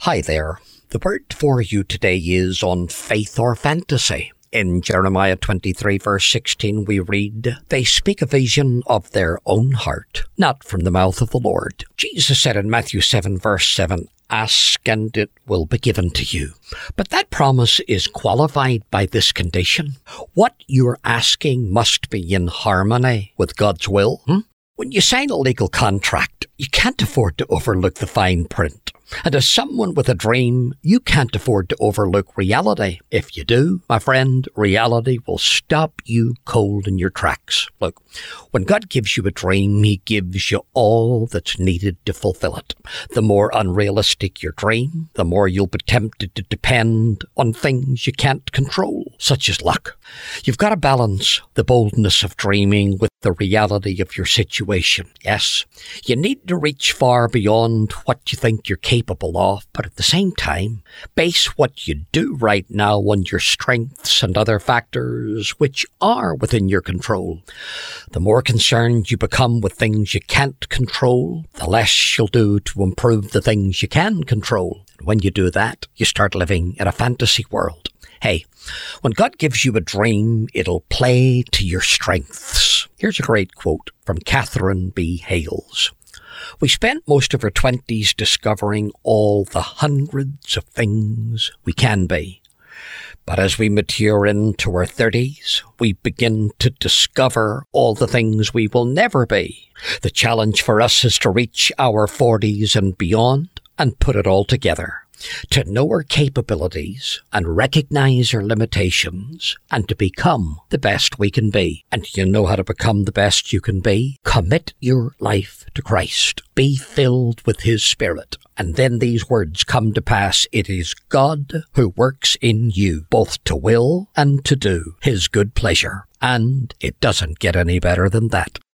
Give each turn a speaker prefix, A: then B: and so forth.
A: Hi there. The word for you today is on faith or fantasy. In Jeremiah 23 verse 16 we read, "They speak a vision of their own heart, not from the mouth of the Lord." Jesus said in Matthew 7 verse 7, "Ask and it will be given to you." But that promise is qualified by this condition. What you're asking must be in harmony with God's will. When you sign a legal contract, you can't afford to overlook the fine print. And as someone with a dream, you can't afford to overlook reality. If you do, my friend, reality will stop you cold in your tracks. Look, when God gives you a dream, He gives you all that's needed to fulfill it. The more unrealistic your dream, the more you'll be tempted to depend on things you can't control, such as luck. You've got to balance the boldness of dreaming with the reality of your situation. Yes, you need to reach far beyond what you think you're capable of, but at the same time, base what you do right now on your strengths and other factors which are within your control. The more concerned you become with things you can't control, the less you'll do to improve the things you can control. And when you do that, you start living in a fantasy world. Hey, when God gives you a dream, it'll play to your strengths. Here's a great quote from Catherine B. Hales. "We spent most of our 20s discovering all the hundreds of things we can be. But as we mature into our 30s, we begin to discover all the things we will never be. The challenge for us is to reach our 40s and beyond and put it all together. To know our capabilities and recognize our limitations and to become the best we can be. And you know how to become the best you can be? Commit your life to Christ. Be filled with His Spirit. And then these words come to pass. It is God who works in you, both to will and to do His good pleasure. And it doesn't get any better than that.